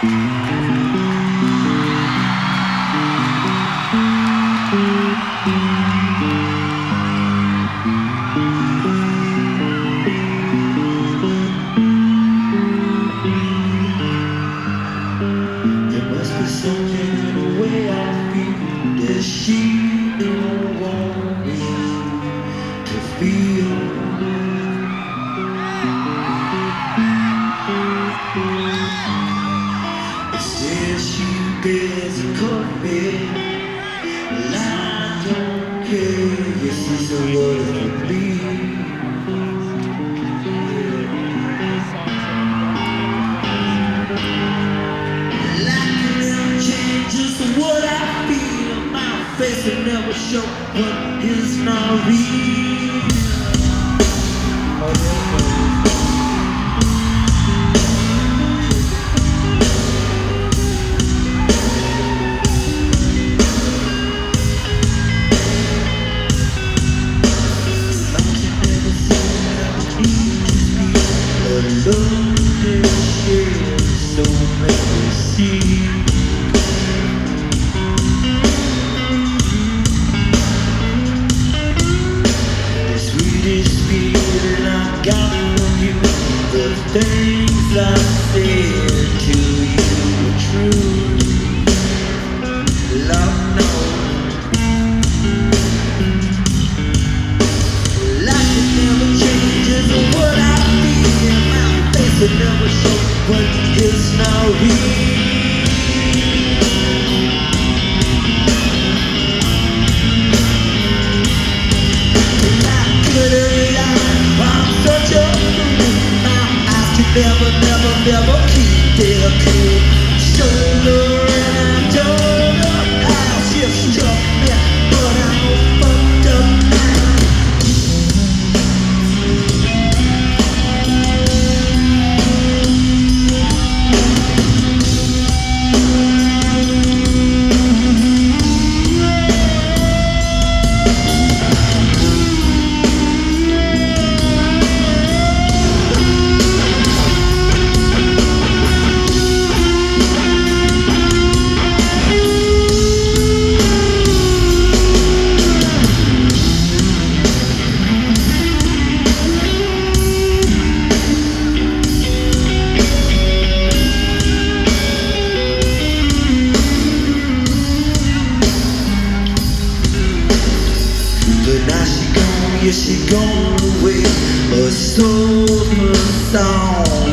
There must be something in the way I feel that she don't want me to feel. Instead she bears a coffee, and I don't care. Yes, it's a word for me. Just what I feel, my face will never show what is not real. I can never say I need a love that shares, so make me see. The things I said to you were true. Love knows. Life it never changes what I feel. My face will never show what is not real. And I couldn't lie. I'm such a never, never, never keep their cool shoulder. And I don't know how she struck me, but I'm fucked up now. But now she gone, yeah, she gone away. A soul song.